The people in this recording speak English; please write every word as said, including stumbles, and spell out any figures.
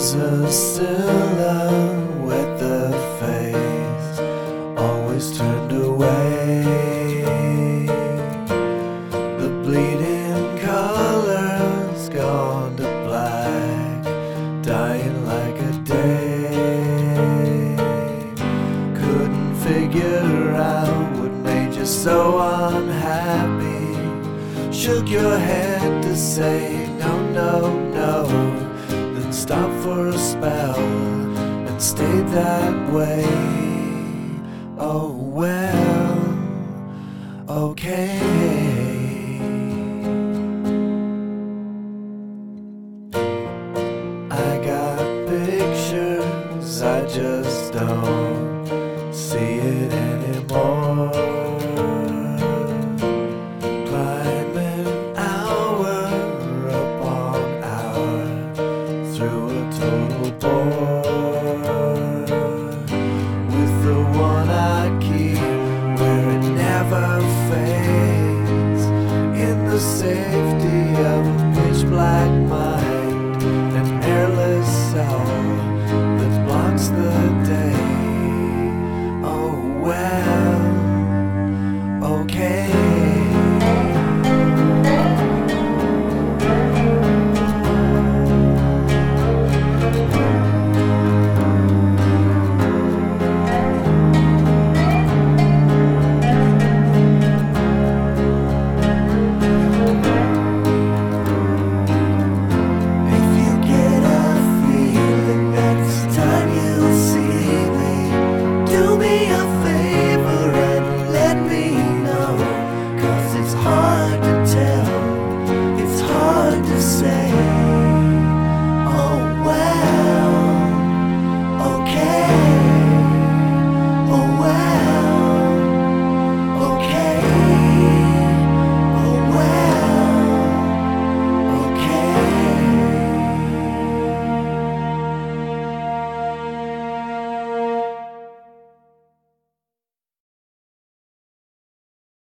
was a silhouette, the face always turned away. The bleeding colors gone to black, dying like a day. Couldn't figure out what made you so unhappy. Shook your head to say no, no, no, then stopped for a spell and stayed that way. Oh well, okay. I got pictures, I just don't see it anymore. Through a total bore.